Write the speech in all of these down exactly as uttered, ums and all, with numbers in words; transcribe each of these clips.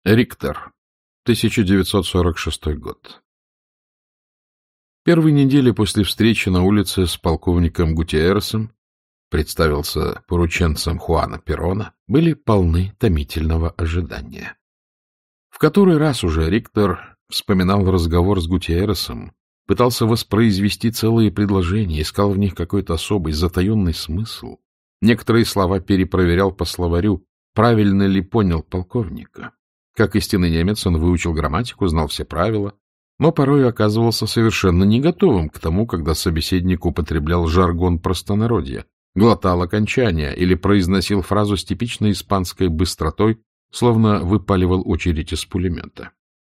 Риктер. тысяча девятьсот сорок шестой год. Первые недели после встречи на улице с полковником Гутиерресом, представился порученцем Хуана Перона, были полны томительного ожидания. В который раз уже Риктер вспоминал разговор с Гутиерресом, пытался воспроизвести целые предложения, искал в них какой-то особый затаенный смысл. Некоторые слова перепроверял по словарю, правильно ли понял полковника. Как истинный немец, он выучил грамматику, знал все правила, но порой оказывался совершенно не готовым к тому, когда собеседник употреблял жаргон простонародья, глотал окончания или произносил фразу с типичной испанской быстротой, словно выпаливал очередь из пулемета.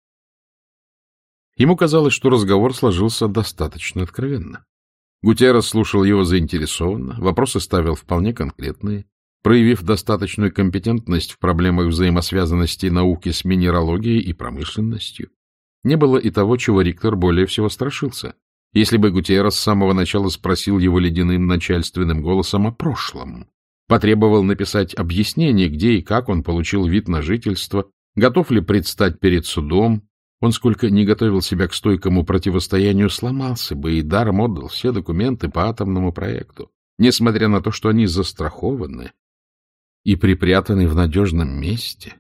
Ему казалось, что разговор сложился достаточно откровенно. Гутиеррес слушал его заинтересованно, вопросы ставил вполне конкретные. Проявив достаточную компетентность в проблемах взаимосвязанности науки с минералогией и промышленностью, не было и того, чего Риктер более всего страшился. Если бы Гутиеррес с самого начала спросил его ледяным начальственным голосом о прошлом, потребовал написать объяснение, где и как он получил вид на жительство, готов ли предстать перед судом, он, сколько не готовил себя к стойкому противостоянию, сломался бы и даром отдал все документы по атомному проекту, несмотря на то, что они застрахованы и припрятаны в надежном месте.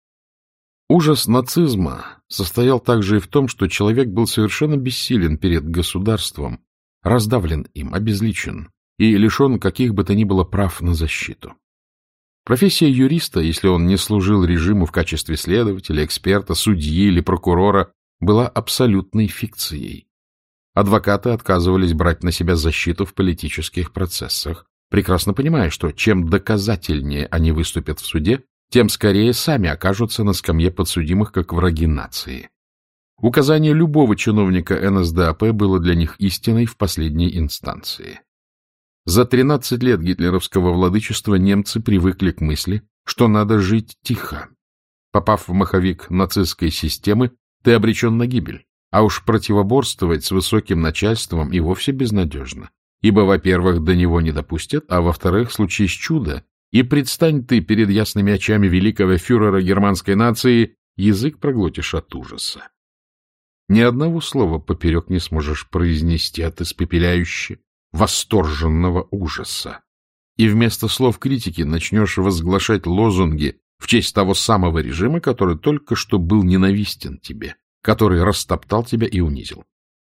Ужас нацизма состоял также и в том, что человек был совершенно бессилен перед государством, раздавлен им, обезличен и лишен каких бы то ни было прав на защиту. Профессия юриста, если он не служил режиму в качестве следователя, эксперта, судьи или прокурора, была абсолютной фикцией. Адвокаты отказывались брать на себя защиту в политических процессах, прекрасно понимая, что чем доказательнее они выступят в суде, тем скорее сами окажутся на скамье подсудимых как враги нации. Указание любого чиновника эн эс дэ а пэ было для них истиной в последней инстанции. За тринадцать лет гитлеровского владычества немцы привыкли к мысли, что надо жить тихо. Попав в маховик нацистской системы, ты обречен на гибель, а уж противоборствовать с высоким начальством и вовсе безнадежно. Ибо, во-первых, до него не допустят, а во-вторых, случись чудо, и предстань ты перед ясными очами великого фюрера германской нации, язык проглотишь от ужаса. Ни одного слова поперек не сможешь произнести от испепеляюще восторженного ужаса. И вместо слов критики начнешь возглашать лозунги в честь того самого режима, который только что был ненавистен тебе, который растоптал тебя и унизил.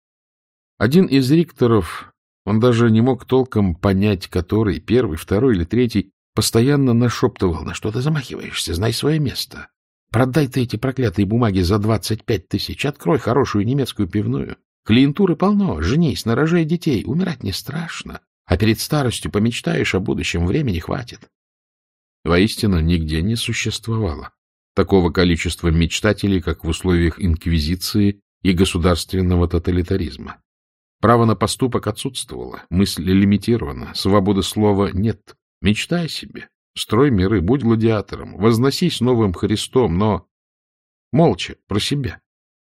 Один из рикторов, он даже не мог толком понять, который, первый, второй или третий, постоянно нашептывал: на что ты замахиваешься, знай свое место. Продай ты эти проклятые бумаги за двадцать пять тысяч, открой хорошую немецкую пивную. Клиентуры полно, женись, нарожай детей, умирать не страшно, а перед старостью помечтаешь о будущем, времени хватит. Воистину, нигде не существовало такого количества мечтателей, как в условиях инквизиции и государственного тоталитаризма. Право на поступок отсутствовало, мысль лимитирована, свободы слова нет. Мечтай себе, строй миры, будь гладиатором, возносись новым Христом, но молча, про себя.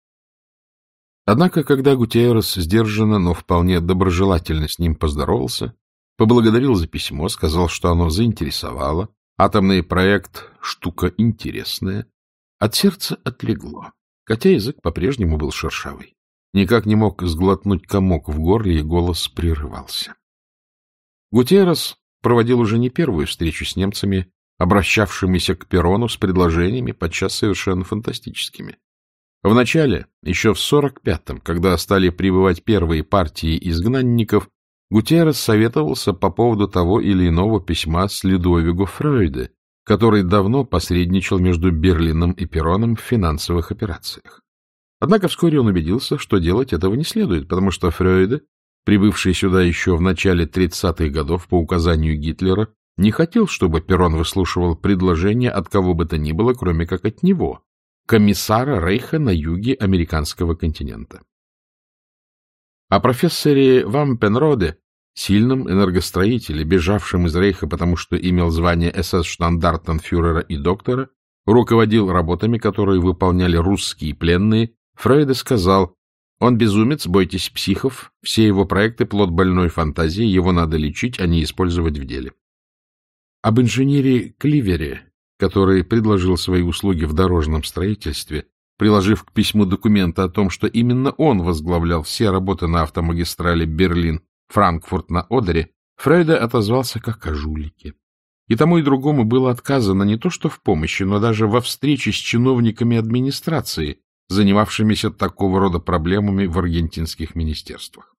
Однако, когда Гутиеррес сдержанно, но вполне доброжелательно с ним поздоровался, поблагодарил за письмо, сказал, что оно заинтересовало, атомный проект — штука интересная, от сердца отлегло, хотя язык по-прежнему был шершавый. Никак не мог сглотнуть комок в горле, и голос прерывался. Гутиеррес проводил уже не первую встречу с немцами, обращавшимися к Перону с предложениями, подчас совершенно фантастическими. Вначале, еще в сорок пятом, когда стали прибывать первые партии изгнанников, Гутиеррес советовался по поводу того или иного письма с Людовиго Фройде, который давно посредничал между Берлином и Пероном в финансовых операциях. Однако вскоре он убедился, что делать этого не следует, потому что Фройде, прибывший сюда еще в начале тридцатых годов по указанию Гитлера, не хотел, чтобы Перон выслушивал предложения от кого бы то ни было, кроме как от него, комиссара Рейха на юге американского континента. О профессоре Вампенроде, сильном энергостроителе, бежавшем из Рейха, потому что имел звание эс эс-штандартенфюрера и доктора, руководил работами, которые выполняли русские пленные, Фройде сказал: он безумец, бойтесь психов, все его проекты — плод больной фантазии, его надо лечить, а не использовать в деле. Об инженере Кливере, который предложил свои услуги в дорожном строительстве, приложив к письму документы о том, что именно он возглавлял все работы на автомагистрали Берлин-Франкфурт на Одере, Фрейде отозвался как о жулике. И тому и другому было отказано не то что в помощи, но даже во встрече с чиновниками администрации, занимавшимися такого рода проблемами в аргентинских министерствах.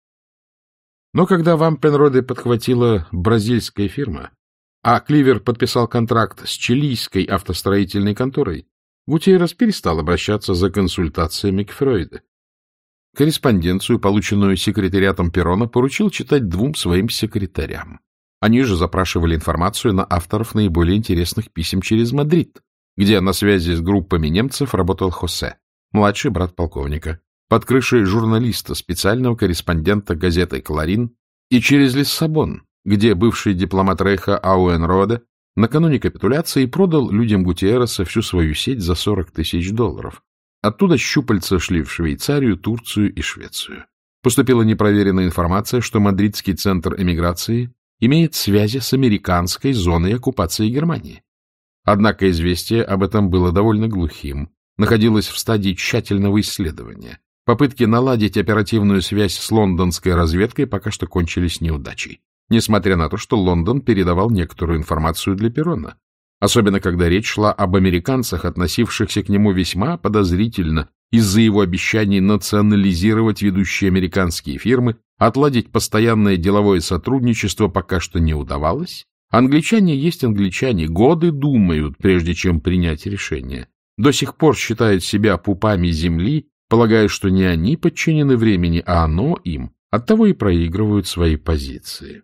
Но когда Ван Пенроде подхватила бразильская фирма, а Кливер подписал контракт с чилийской автостроительной конторой, Гутьеррес перестал обращаться за консультациями к Фрейде. Корреспонденцию, полученную секретариатом Перрона, поручил читать двум своим секретарям. Они же запрашивали информацию на авторов наиболее интересных писем через Мадрид, где на связи с группами немцев работал Хосе, младший брат полковника, под крышей журналиста, специального корреспондента газеты «Кларин», и через Лиссабон, где бывший дипломат Рейха Ауэнроде накануне капитуляции продал людям Гутьерреса всю свою сеть за сорок тысяч долларов. Оттуда щупальца шли в Швейцарию, Турцию и Швецию. Поступила непроверенная информация, что мадридский центр эмиграции имеет связи с американской зоной оккупации Германии. Однако известие об этом было довольно глухим, находилось в стадии тщательного исследования. Попытки наладить оперативную связь с лондонской разведкой пока что кончились неудачей, несмотря на то, что Лондон передавал некоторую информацию для Перрона, особенно когда речь шла об американцах, относившихся к нему весьма подозрительно из-за его обещаний национализировать ведущие американские фирмы, отладить постоянное деловое сотрудничество пока что не удавалось. Англичане есть англичане, годы думают, прежде чем принять решение. До сих пор считают себя пупами земли, полагая, что не они подчинены времени, а оно им, оттого и проигрывают свои позиции.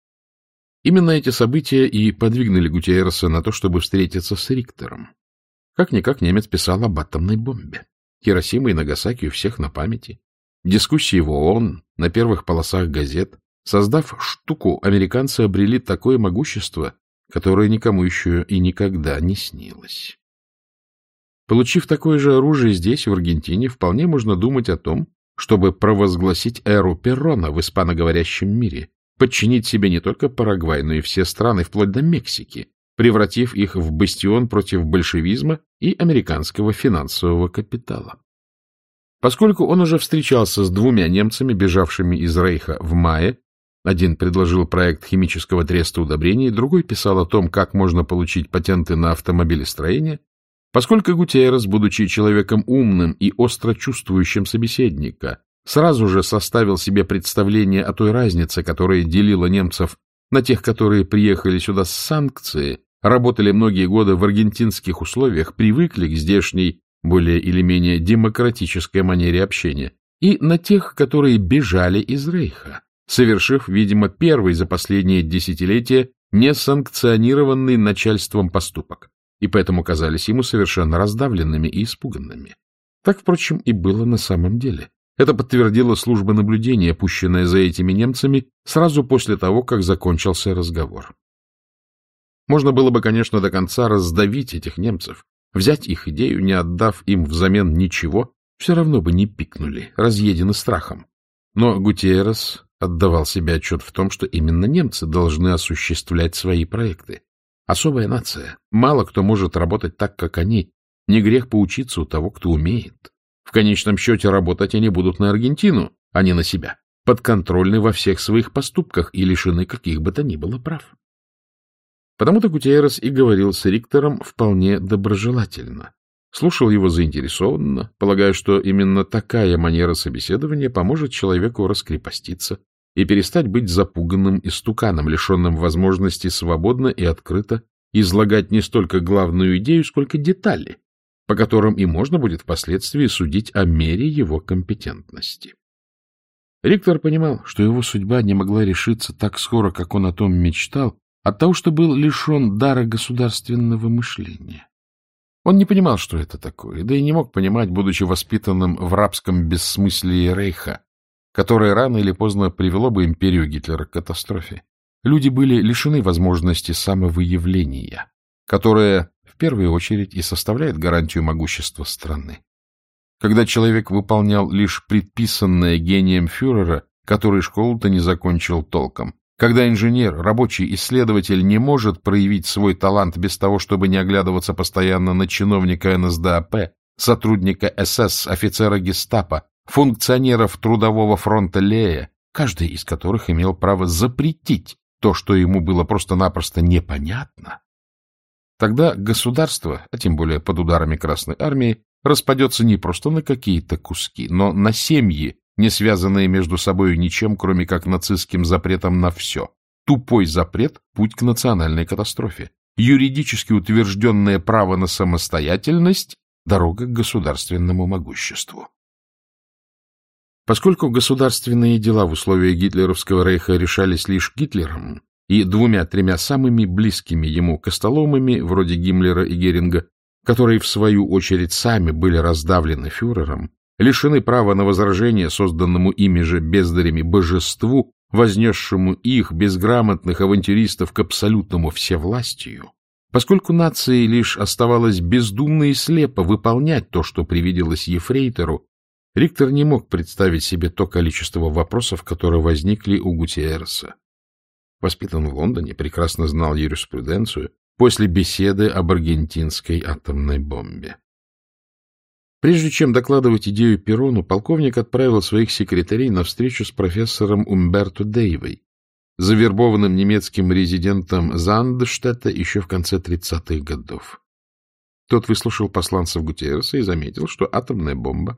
Именно эти события и подвигнули Гутьерреса на то, чтобы встретиться с Рихтером. Как-никак немец писал об атомной бомбе. Хиросима и Нагасаки у всех на памяти. Дискуссии в ООН, на первых полосах газет. Создав штуку, американцы обрели такое могущество, которое никому еще и никогда не снилось. Получив такое же оружие здесь, в Аргентине, вполне можно думать о том, чтобы провозгласить эру Перрона в испаноговорящем мире, подчинить себе не только Парагвай, но и все страны, вплоть до Мексики, превратив их в бастион против большевизма и американского финансового капитала. Поскольку он уже встречался с двумя немцами, бежавшими из Рейха в мае, один предложил проект химического треста удобрений, другой писал о том, как можно получить патенты на автомобилестроение, поскольку Гутьеррес, будучи человеком умным и остро чувствующим собеседника, сразу же составил себе представление о той разнице, которая делила немцев на тех, которые приехали сюда с санкции, работали многие годы в аргентинских условиях, привыкли к здешней, более или менее демократической манере общения, и на тех, которые бежали из Рейха, совершив, видимо, первый за последние десятилетия несанкционированный начальством поступок, и поэтому казались ему совершенно раздавленными и испуганными. Так, впрочем, и было на самом деле. Это подтвердила служба наблюдения, пущенная за этими немцами сразу после того, как закончился разговор. Можно было бы, конечно, до конца раздавить этих немцев, взять их идею, не отдав им взамен ничего, все равно бы не пикнули, разъедены страхом. Но Гутьеррес отдавал себе отчет в том, что именно немцы должны осуществлять свои проекты. Особая нация. Мало кто может работать так, как они. Не грех поучиться у того, кто умеет. В конечном счете работать они будут на Аргентину, а не на себя, подконтрольны во всех своих поступках и лишены каких бы то ни было прав. Потому-то Гутьеррес и говорил с Рихтером вполне доброжелательно, слушал его заинтересованно, полагая, что именно такая манера собеседования поможет человеку раскрепоститься и перестать быть запуганным истуканом, лишенным возможности свободно и открыто излагать не столько главную идею, сколько детали, по которым и можно будет впоследствии судить о мере его компетентности. Рихтер понимал, что его судьба не могла решиться так скоро, как он о том мечтал, от того, что был лишен дара государственного мышления. Он не понимал, что это такое, да и не мог понимать, будучи воспитанным в рабском бессмыслии Рейха, которое рано или поздно привело бы империю Гитлера к катастрофе. Люди были лишены возможности самовыявления, которая в первую очередь и составляет гарантию могущества страны. Когда человек выполнял лишь предписанное гением фюрера, который школу-то не закончил толком, Когда инженер, рабочий, исследователь не может проявить свой талант без того, чтобы не оглядываться постоянно на чиновника эн эс дэ а пэ, сотрудника эс эс, офицера гестапо, функционеров Трудового фронта Лея, каждый из которых имел право запретить то, что ему было просто-напросто непонятно, тогда государство, а тем более под ударами Красной Армии, распадется не просто на какие-то куски, но на семьи, не связанные между собой ничем, кроме как нацистским запретом на все. Тупой запрет — путь к национальной катастрофе. Юридически утвержденное право на самостоятельность — дорога к государственному могуществу. Поскольку государственные дела в условиях гитлеровского рейха решались лишь Гитлером и двумя-тремя самыми близкими ему костоломами, вроде Гиммлера и Геринга, которые, в свою очередь, сами были раздавлены фюрером, лишены права на возражение созданному ими же бездарями божеству, вознесшему их, безграмотных авантюристов, к абсолютному всевластию, поскольку нации лишь оставалось бездумно и слепо выполнять то, что привиделось ефрейтору, Рихтер не мог представить себе то количество вопросов, которые возникли у Гутиерреса. Воспитан в Лондоне, прекрасно знал юриспруденцию после беседы об аргентинской атомной бомбе. Прежде чем докладывать идею Перрону, полковник отправил своих секретарей на встречу с профессором Умберто Дейвой, завербованным немецким резидентом Зандштетта еще в конце тридцатых годов. Тот выслушал посланцев Гутиерреса и заметил, что атомная бомба,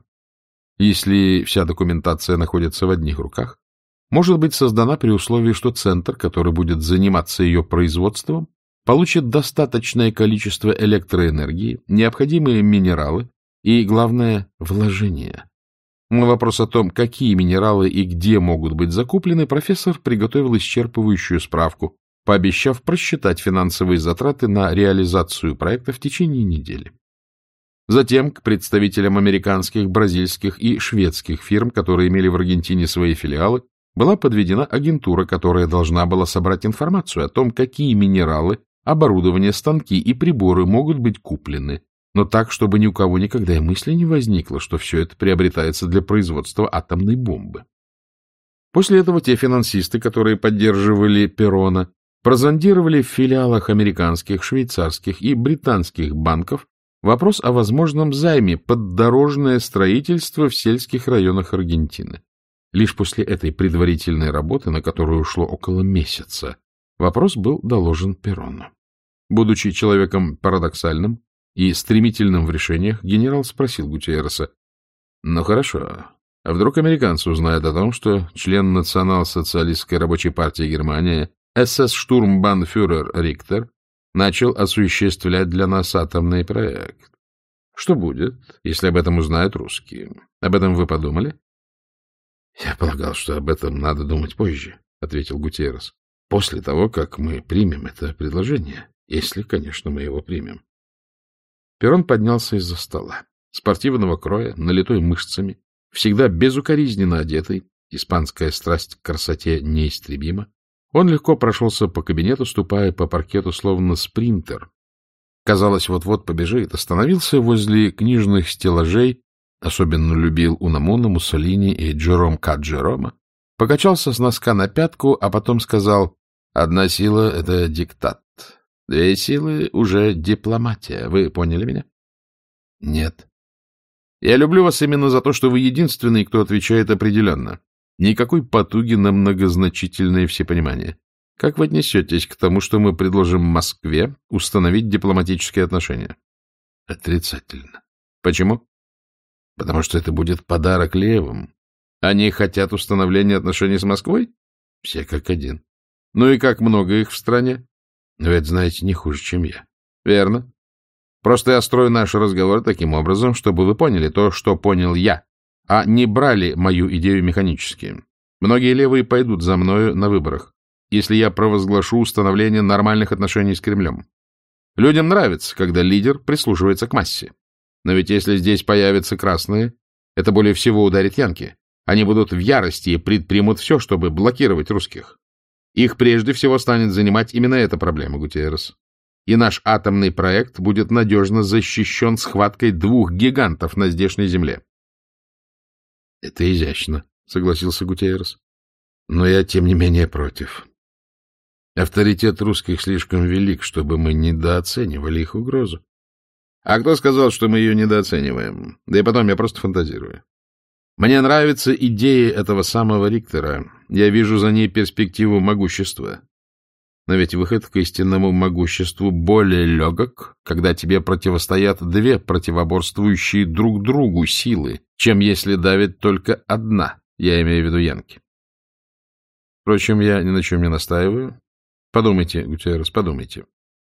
если вся документация находится в одних руках, может быть создана при условии, что центр, который будет заниматься ее производством, получит достаточное количество электроэнергии, необходимые минералы и, главное, вложения. На вопрос о том, какие минералы и где могут быть закуплены, профессор приготовил исчерпывающую справку, пообещав просчитать финансовые затраты на реализацию проекта в течение недели. Затем к представителям американских, бразильских и шведских фирм, которые имели в Аргентине свои филиалы, была подведена агентура, которая должна была собрать информацию о том, какие минералы, оборудование, станки и приборы могут быть куплены, но так, чтобы ни у кого никогда и мысли не возникло, что все это приобретается для производства атомной бомбы. После этого те финансисты, которые поддерживали Перрона, прозондировали в филиалах американских, швейцарских и британских банков вопрос о возможном займе под дорожное строительство в сельских районах Аргентины. Лишь после этой предварительной работы, на которую ушло около месяца, вопрос был доложен Перрону. Будучи человеком парадоксальным и стремительным в решениях, генерал спросил Гутиерреса: «Ну хорошо, а вдруг американцы узнают о том, что член Национал-социалистской рабочей партии Германии эс эс-штурмбанфюрер Рихтер начал осуществлять для нас атомный проект? Что будет, если об этом узнают русские? Об этом вы подумали?» «Я полагал, что об этом надо думать позже», — ответил Гутиеррес, — «после того, как мы примем это предложение, если, конечно, мы его примем». Перрон поднялся из-за стола. Спортивного кроя, налитой мышцами, всегда безукоризненно одетый, испанская страсть к красоте неистребима, он легко прошелся по кабинету, ступая по паркету, словно спринтер. Казалось, вот-вот побежит, остановился возле книжных стеллажей, особенно любил Унамуна, Муссолини и Джером Каджерома, покачался с носка на пятку, а потом сказал: «Одна сила — это диктат, две силы — уже дипломатия. Вы поняли меня?» «Нет». «Я люблю вас именно за то, что вы единственный, кто отвечает определенно. Никакой потуги на многозначительное всепонимание. Как вы отнесетесь к тому, что мы предложим Москве установить дипломатические отношения?» «Отрицательно». «Почему?» «Потому что это будет подарок левым. Они хотят установления отношений с Москвой?» «Все как один». «Ну и как много их в стране?» «Вы это знаете не хуже, чем я». «Верно. Просто я строю наш разговор таким образом, чтобы вы поняли то, что понял я, а не брали мою идею механически. Многие левые пойдут за мною на выборах, если я провозглашу установление нормальных отношений с Кремлем. Людям нравится, когда лидер прислушивается к массе. Но ведь если здесь появятся красные, это более всего ударит янки. Они будут в ярости и предпримут все, чтобы блокировать русских. Их прежде всего станет занимать именно эта проблема, Гутиеррес. И наш атомный проект будет надежно защищен схваткой двух гигантов на здешней земле». — Это изящно, — согласился Гутиеррес. — Но я, тем не менее, против. Авторитет русских слишком велик, чтобы мы недооценивали их угрозу. А кто сказал, что мы ее недооцениваем? Да и потом я просто фантазирую. Мне нравится идея этого самого Риктора. Я вижу за ней перспективу могущества. Но ведь выход к истинному могуществу более легок, когда тебе противостоят две противоборствующие друг другу силы, чем если давит только одна, я имею в виду янки. Впрочем, я ни на чем не настаиваю. Подумайте, Гутиеррес, подумайте.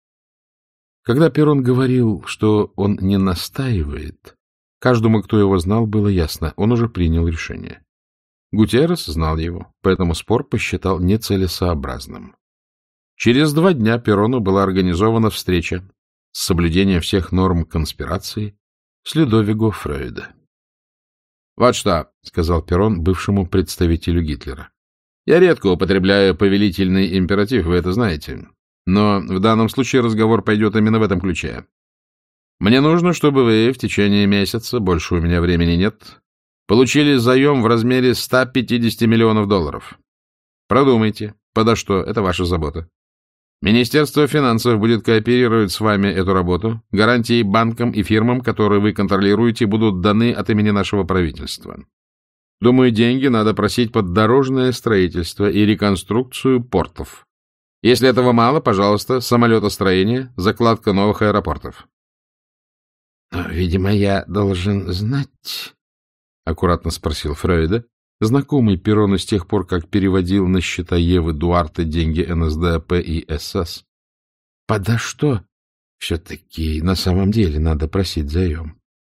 Когда Перрон говорил, что он не настаивает, каждому, кто его знал, было ясно, он уже принял решение. Гутиеррес знал его, поэтому спор посчитал нецелесообразным. Через два дня Перрону была организована встреча с соблюдением всех норм конспирации с Людовиго Фрейда. — Вот что, — сказал Перрон бывшему представителю Гитлера. — Я редко употребляю повелительный императив, вы это знаете. Но в данном случае разговор пойдет именно в этом ключе. Мне нужно, чтобы вы в течение месяца, больше у меня времени нет, получили заем в размере ста пятидесяти миллионов долларов. Продумайте, подо что, это ваша забота. Министерство финансов будет кооперировать с вами эту работу. Гарантии банкам и фирмам, которые вы контролируете, будут даны от имени нашего правительства. Думаю, деньги надо просить под дорожное строительство и реконструкцию портов. Если этого мало, пожалуйста, самолетостроение, закладка новых аэропортов. — Видимо, я должен знать, — аккуратно спросил Фрейда, знакомый Перрону с тех пор, как переводил на счета Евы Дуарте деньги эн эс дэ а пэ и эс эс. — Подо что все-таки на самом деле надо просить заем?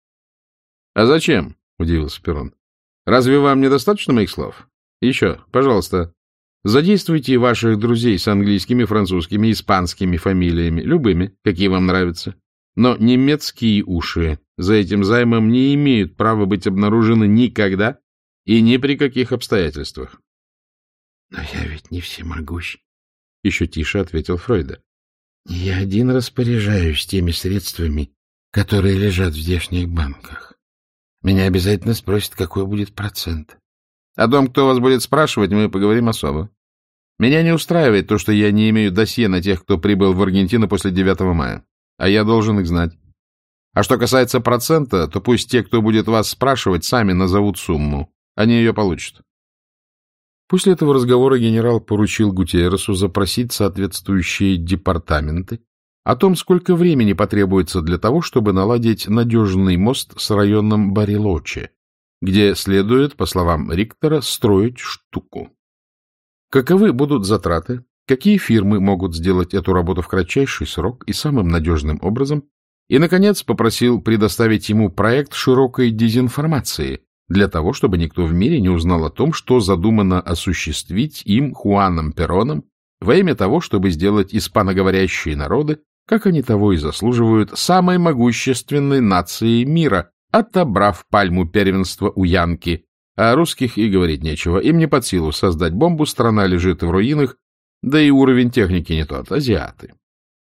— А зачем? — удивился Перрон. — Разве вам недостаточно моих слов? Еще, пожалуйста, задействуйте ваших друзей с английскими, французскими, испанскими фамилиями, любыми, какие вам нравятся. Но немецкие уши за этим займом не имеют права быть обнаружены никогда и ни при каких обстоятельствах. — Но я ведь не всемогущ, — еще тише ответил Фрейда. — Я один распоряжаюсь теми средствами, которые лежат в здешних банках. Меня обязательно спросят, какой будет процент. О том, кто вас будет спрашивать, мы поговорим особо. Меня не устраивает то, что я не имею досье на тех, кто прибыл в Аргентину после девятого мая, а я должен их знать. А что касается процента, то пусть те, кто будет вас спрашивать, сами назовут сумму. Они ее получат. После этого разговора генерал поручил Гутиерресу запросить соответствующие департаменты о том, сколько времени потребуется для того, чтобы наладить надежный мост с районом Барилоче, где следует, по словам Риктора, строить штуку. Каковы будут затраты, какие фирмы могут сделать эту работу в кратчайший срок и самым надежным образом, и, наконец, попросил предоставить ему проект широкой дезинформации для того, чтобы никто в мире не узнал о том, что задумано осуществить им, Хуаном Перроном, во имя того, чтобы сделать испаноговорящие народы, как они того и заслуживают, самой могущественной нацией мира, отобрав пальму первенства у янки. А русских и говорить нечего. Им не под силу создать бомбу, страна лежит в руинах, да и уровень техники не тот, азиаты.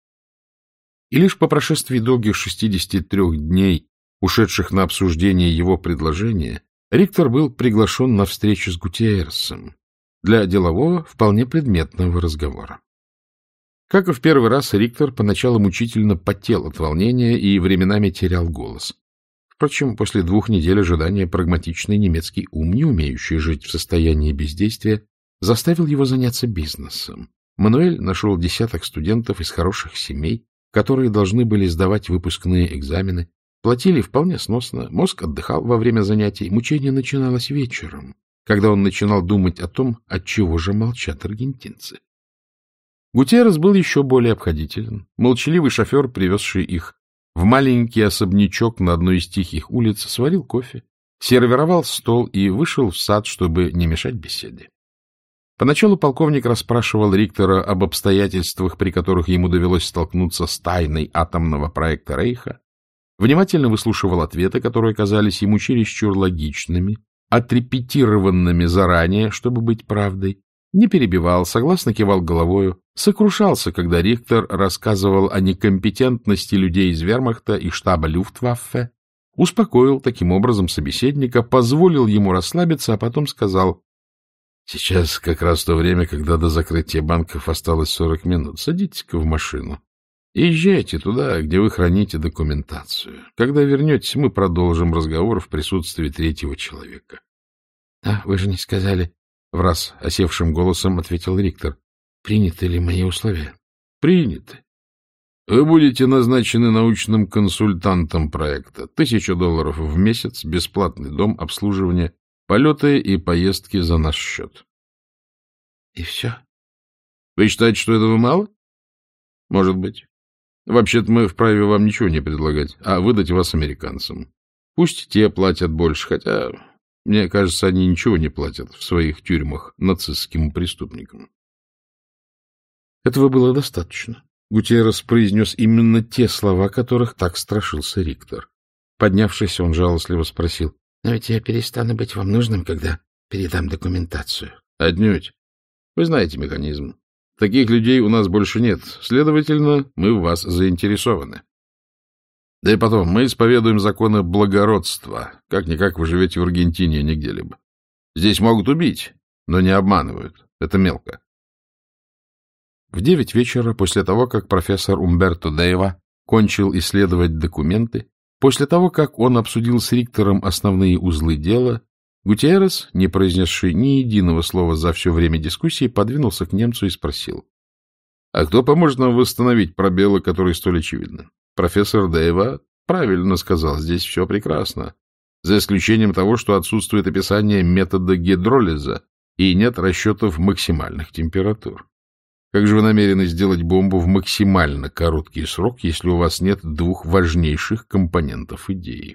И лишь по прошествии долгих шестидесяти трех дней, ушедших на обсуждение его предложения, Риктор был приглашен на встречу с Гутиерресом для делового, вполне предметного разговора. Как и в первый раз, Риктор поначалу мучительно потел от волнения и временами терял голос. Впрочем, после двух недель ожидания прагматичный немецкий ум, не умеющий жить в состоянии бездействия, заставил его заняться бизнесом. Мануэль нашел десяток студентов из хороших семей, которые должны были сдавать выпускные экзамены, платили вполне сносно, мозг отдыхал во время занятий, мучение начиналось вечером, когда он начинал думать о том, отчего же молчат аргентинцы. Гутиеррес был еще более обходителен. Молчаливый шофер, привезший их в маленький особнячок на одной из тихих улиц, сварил кофе, сервировал стол и вышел в сад, чтобы не мешать беседе. Поначалу полковник расспрашивал Риктора об обстоятельствах, при которых ему довелось столкнуться с тайной атомного проекта Рейха, внимательно выслушивал ответы, которые казались ему чересчур логичными, отрепетированными заранее, чтобы быть правдой, не перебивал, согласно кивал головою, сокрушался, когда Риктор рассказывал о некомпетентности людей из вермахта и штаба Люфтваффе, успокоил таким образом собеседника, позволил ему расслабиться, а потом сказал: Сейчас как раз то время, когда до закрытия банков осталось сорок минут. Садитесь-ка в машину и езжайте туда, где вы храните документацию. Когда вернетесь, мы продолжим разговор в присутствии третьего человека. — А, вы же не сказали, — враз осевшим голосом ответил Риктор. — Приняты ли мои условия? — Приняты. Вы будете назначены научным консультантом проекта. Тысяча долларов в месяц, бесплатный дом, обслуживание, полеты и поездки за наш счет. — И все? — Вы считаете, что этого мало? — Может быть. Вообще-то мы вправе вам ничего не предлагать, а выдать вас американцам. Пусть те платят больше, хотя, мне кажется, они ничего не платят в своих тюрьмах нацистским преступникам. Этого было достаточно. Гутиеррес произнес именно те слова, которых так страшился Риктор. Поднявшись, он жалостливо спросил: — Но ведь я перестану быть вам нужным, когда передам документацию. — Отнюдь. Вы знаете механизм. Таких людей у нас больше нет. Следовательно, мы в вас заинтересованы. Да и потом, мы исповедуем законы благородства. Как-никак вы живете в Аргентине, а не где-либо. Здесь могут убить, но не обманывают. Это мелко. В девять вечера, после того, как профессор Умберто Дейва кончил исследовать документы, после того, как он обсудил с Риктором основные узлы дела, Гутиеррес, не произнесший ни единого слова за все время дискуссии, подвинулся к немцу и спросил: — А кто поможет нам восстановить пробелы, которые столь очевидны? Профессор Дейва правильно сказал, здесь все прекрасно, за исключением того, что отсутствует описание метода гидролиза и нет расчетов максимальных температур. Как же вы намерены сделать бомбу в максимально короткий срок, если у вас нет двух важнейших компонентов идеи?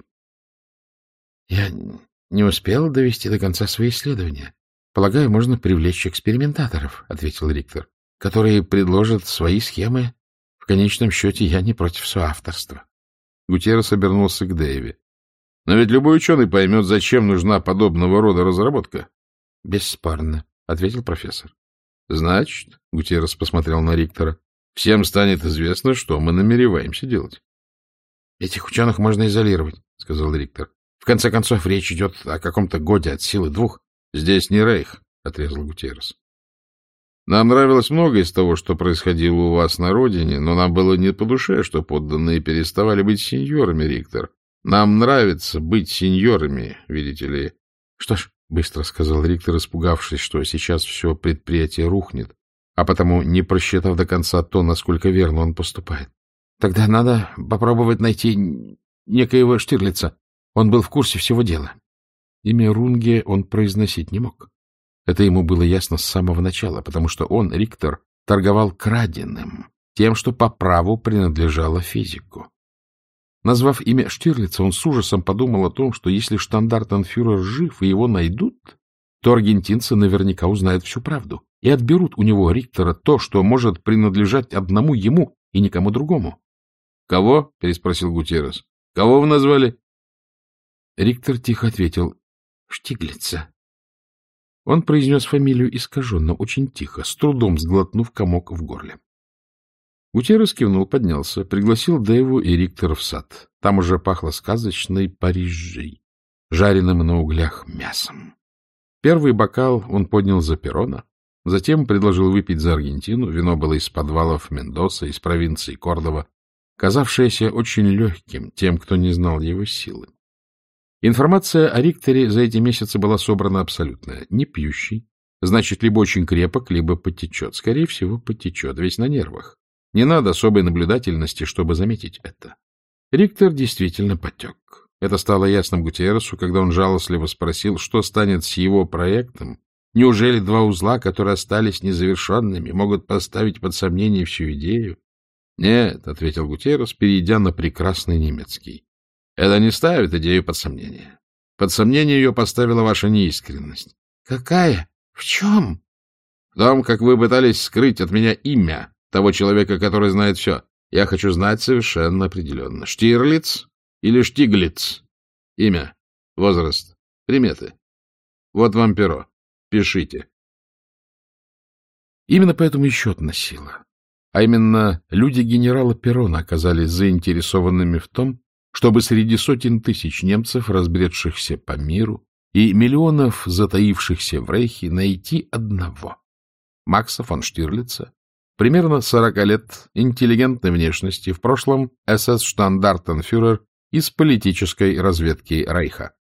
— Я не успел довести до конца свои исследования. Полагаю, можно привлечь экспериментаторов, — ответил Риктор, — которые предложат свои схемы. В конечном счете я не против соавторства. Гутиеррес обернулся к Дэйви. — Но ведь любой ученый поймет, зачем нужна подобного рода разработка. — Бесспорно, — ответил профессор. — Значит, — Гутиеррес посмотрел на Риктора, — всем станет известно, что мы намереваемся делать. — Этих ученых можно изолировать, — сказал Риктор. — В конце концов, речь идет о каком-то годе от силы двух. — Здесь не рейх, — отрезал Гутиеррес. — Нам нравилось многое из того, что происходило у вас на родине, но нам было не по душе, что подданные переставали быть сеньорами, Риктор. Нам нравится быть сеньорами, видите ли. — Что ж, — быстро сказал Риктор, испугавшись, что сейчас все предприятие рухнет, а потому не просчитав до конца то, насколько верно он поступает. — Тогда надо попробовать найти некоего Штирлица. Он был в курсе всего дела. Имя Рунге он произносить не мог. Это ему было ясно с самого начала, потому что он, Риктор, торговал краденым, тем, что по праву принадлежало физику. Назвав имя Штирлица, он с ужасом подумал о том, что если штандартенфюрер жив и его найдут, то аргентинцы наверняка узнают всю правду и отберут у него, Риктора, то, что может принадлежать одному ему и никому другому. — Кого? — переспросил Гутиеррес. — Кого вы назвали? Риктор тихо ответил: — Штиглица. Он произнес фамилию искаженно, очень тихо, с трудом сглотнув комок в горле. Гутиеррес кивнул, поднялся, пригласил Дэйву и Риктора в сад. Там уже пахло сказочной Парижей, жареным на углях мясом. Первый бокал он поднял за Перона, затем предложил выпить за Аргентину. Вино было из подвалов Мендоса, из провинции Кордова, казавшееся очень легким тем, кто не знал его силы. Информация о Рикторе за эти месяцы была собрана абсолютная. Не пьющий, значит, либо очень крепок, либо потечет. Скорее всего, потечет, весь на нервах. Не надо особой наблюдательности, чтобы заметить это. Риктор действительно потек. Это стало ясным Гутиерресу, когда он жалостливо спросил, что станет с его проектом. Неужели два узла, которые остались незавершенными, могут поставить под сомнение всю идею? — Нет, — ответил Гутиеррес, перейдя на прекрасный немецкий. — Это не ставит идею под сомнение. Под сомнение ее поставила ваша неискренность. — Какая? В чем? — В том, как вы пытались скрыть от меня имя того человека, который знает все. Я хочу знать совершенно определенно. Штирлиц или Штиглиц? Имя, возраст, приметы. Вот вам перо. Пишите. Именно поэтому и счет носила. А именно, люди генерала Перона оказались заинтересованными в том, чтобы среди сотен тысяч немцев, разбредшихся по миру и миллионов затаившихся в Рейхе найти одного — Макса фон Штирлица, примерно сорока лет, интеллигентной внешности, в прошлом эс эс-штандартенфюрер из политической разведки Рейха.